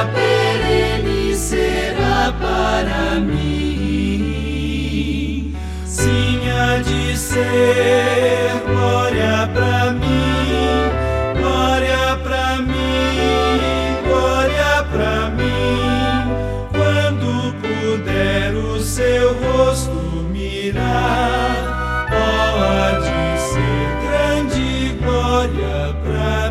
perene será para mim. Sim, há de ser glória para mim, glória para mim, glória para mim. Quando puder o seu rosto mirar, há de ser grande glória para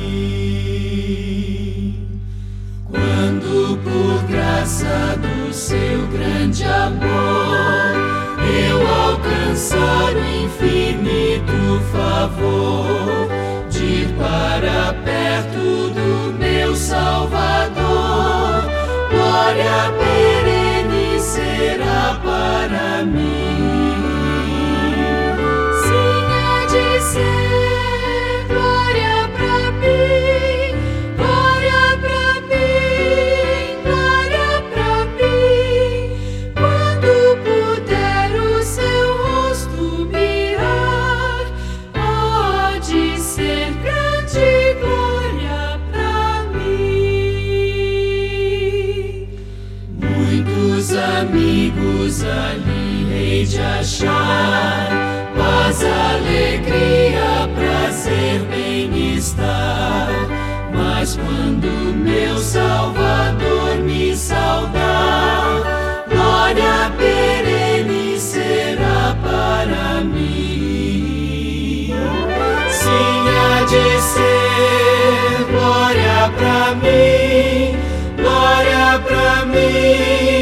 mim. Quando por graça do seu grande amor eu alcançar o infinito favor de ir para perto do meu Salvador, glória perene será para mim. Sim, há de ser glória pra mim, glória pra mim, glória pra mim. Quando puder o seu rosto mirar, há de ser grande glória pra mim. Muitos amigos ali hei de achar, paz, alegria, prazer, bem-estar. Mas quando meu Salvador me saudar, glória perene será para mim. Sim, há de ser glória para mim, glória para mim.